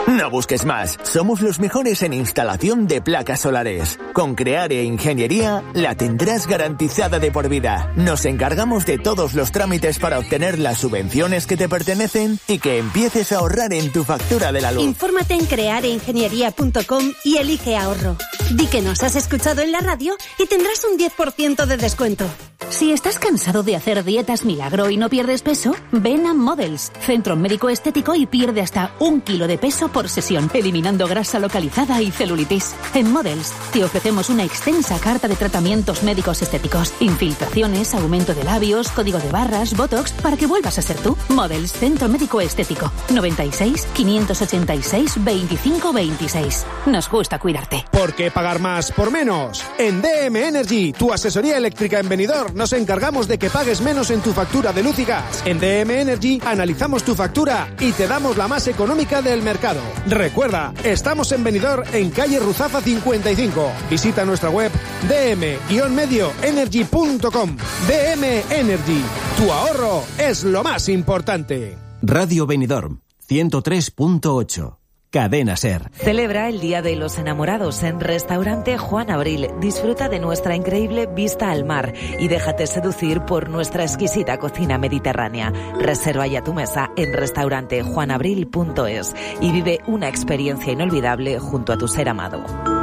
No busques más. Somos los mejores en instalación de placas solares. Con Creare Ingeniería la tendrás garantizada de por vida. Nos encargamos de todos los trámites para obtener las subvenciones que te pertenecen y que empieces a ahorrar en tu factura de la luz. Infórmate en creareingeniería.com y elige ahorro. Di que nos has escuchado en la radio y tendrás un 10% de descuento. Si estás cansado de hacer dietas milagro y no pierdes peso, ven a Models, centro médico estético, y pierde hasta 1 kilo de peso por sesión, eliminando grasa localizada y celulitis. En Models te ofrecemos una extensa carta de tratamientos médicos estéticos, infiltraciones, aumento de labios, código de barras, botox, para que vuelvas a ser tú. Models, centro médico estético, 96 586 25 26. Nos gusta cuidarte. ¿Por qué pagar más por menos? En DM Energy, tu asesoría eléctrica en Benidorm, nos encargamos de que pagues menos en tu factura de luz y gas. En DM Energy analizamos tu factura y te damos la más económica del mercado. Recuerda, estamos en Benidorm, en calle Ruzafa 55. Visita nuestra web dm-medioenergy.com. DM Energy, tu ahorro es lo más importante. Radio Benidorm 103.8. Cadena Ser. Celebra el Día de los Enamorados en Restaurante Juan Abril. Disfruta de nuestra increíble vista al mar y déjate seducir por nuestra exquisita cocina mediterránea. Reserva ya tu mesa en restaurantejuanabril.es y vive una experiencia inolvidable junto a tu ser amado.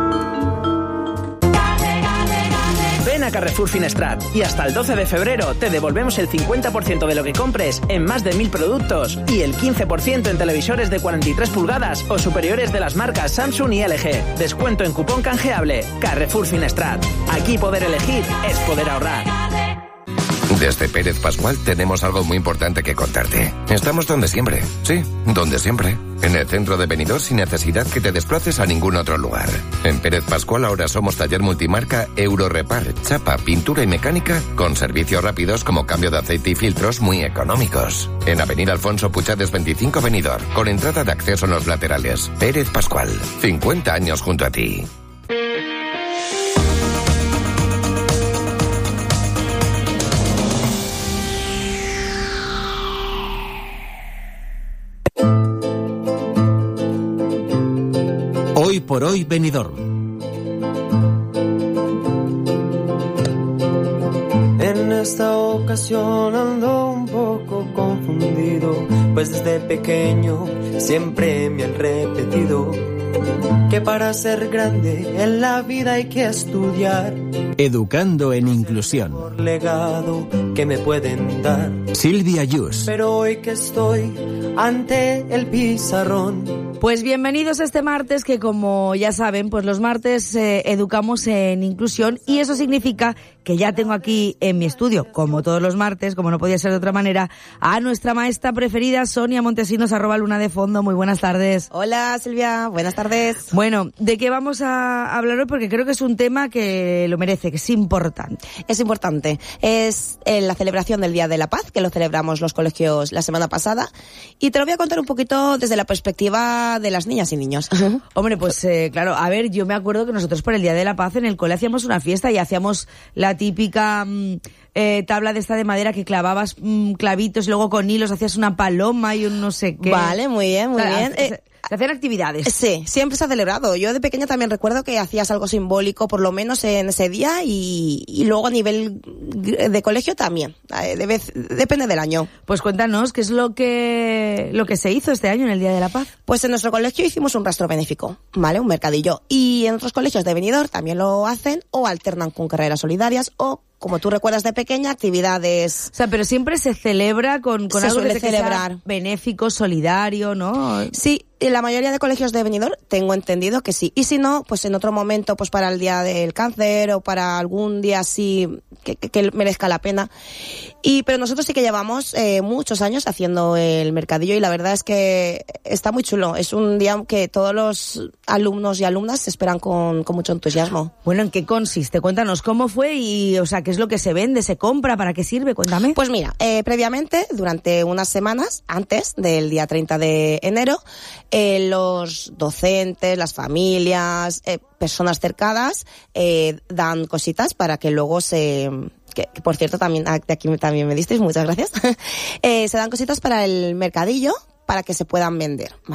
Ven a Carrefour Finestrat y hasta el 12 de febrero te devolvemos el 50% de lo que compres en más de 1000 productos y el 15% en televisores de 43 pulgadas o superiores de las marcas Samsung y LG. Descuento en cupón canjeable. Carrefour Finestrat. Aquí poder elegir es poder ahorrar. Desde Pérez Pascual tenemos algo muy importante que contarte. Estamos donde siempre. Sí, donde siempre. En el centro de Benidorm, sin necesidad que te desplaces a ningún otro lugar. En Pérez Pascual ahora somos taller multimarca Eurorepar, chapa, pintura y mecánica, con servicios rápidos como cambio de aceite y filtros muy económicos. En Avenida Alfonso Puchades 25 Benidorm, con entrada de acceso en los laterales. Pérez Pascual, 50 años junto a ti. Hoy por hoy Benidorm. En esta ocasión ando un poco confundido, pues desde pequeño siempre me han repetido que para ser grande en la vida hay que estudiar. Educando en inclusión. Por legado que me pueden dar. Silvia Yus. Pero hoy que estoy ante el pizarrón. Pues bienvenidos a este martes que, como ya saben, pues los martes educamos en inclusión, y eso significa que ya tengo aquí en mi estudio, como todos los martes, como no podía ser de otra manera, a nuestra maestra preferida, Sonia Montesinos, @Luna de Fondo. Muy buenas tardes. Hola Silvia, buenas tardes. Bueno, ¿de qué vamos a hablar hoy? Porque creo que es un tema que lo merece, que es importante. Es importante. Es la celebración del Día de la Paz, que lo celebramos los colegios la semana pasada, y te lo voy a contar un poquito desde la perspectiva de las niñas y niños. Hombre, pues claro, a ver, yo me acuerdo que nosotros por el Día de la Paz en el cole hacíamos una fiesta y hacíamos la típica tabla de esta de madera que clavabas clavitos y luego con hilos hacías una paloma y un no sé qué. Vale, muy bien, muy bien. Se hacían actividades. Sí, siempre se ha celebrado. Yo de pequeña también recuerdo que hacías algo simbólico, por lo menos en ese día, y luego a nivel de colegio también. Depende del año. Pues cuéntanos, ¿qué es lo que se hizo este año en el Día de la Paz? Pues en nuestro colegio hicimos un rastro benéfico, ¿vale? Un mercadillo. Y en otros colegios de Benidorm también lo hacen, o alternan con carreras solidarias, o, como tú recuerdas de pequeña, actividades. O sea, pero siempre se celebra con se algo suele de celebrar. Benéfico, solidario, ¿no? Sí, en la mayoría de colegios de Benidorm tengo entendido que sí. Y si no, pues en otro momento, pues para el Día del Cáncer o para algún día así que merezca la pena. Pero nosotros sí que llevamos muchos años haciendo el mercadillo, y la verdad es que está muy chulo. Es un día que todos los alumnos y alumnas se esperan con mucho entusiasmo. Bueno, ¿en qué consiste? Cuéntanos cómo fue y, o sea, qué es lo que se vende, se compra, para qué sirve, cuéntame. Pues mira, previamente, durante unas semanas antes del día 30 de enero, los docentes, las familias, personas cercanas, dan cositas para que luego que por cierto también, de aquí también me disteis, muchas gracias, se dan cositas para el mercadillo para que se puedan vender, ¿vale?